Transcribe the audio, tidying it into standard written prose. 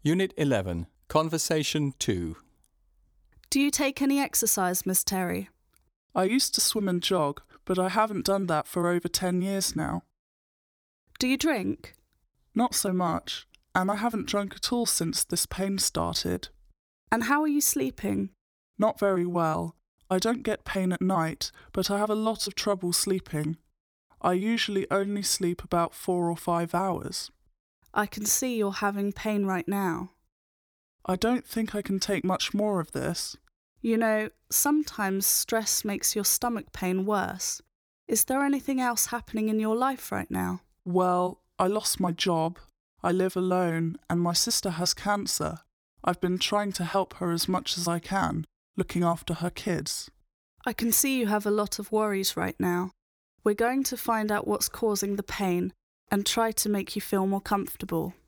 Unit 11, Conversation 2. Do you take any exercise, Miss Terry? I used to swim and jog, but I haven't done that for over 10 years now. Do you drink? Not so much, and I haven't drunk at all since this pain started. And how are you sleeping? Not very well. I don't get pain at night, but I have a lot of trouble sleeping. I usually only sleep about 4 or 5 hours. I can see you're having pain right now. I don't think I can take much more of this. You know, sometimes stress makes your stomach pain worse. Is there anything else happening in your life right now? Well, I lost my job. I live alone, and my sister has cancer. I've been trying to help her as much as I can, looking after her kids. I can see you have a lot of worries right now. We're going to find out what's causing the pain and try to make you feel more comfortable.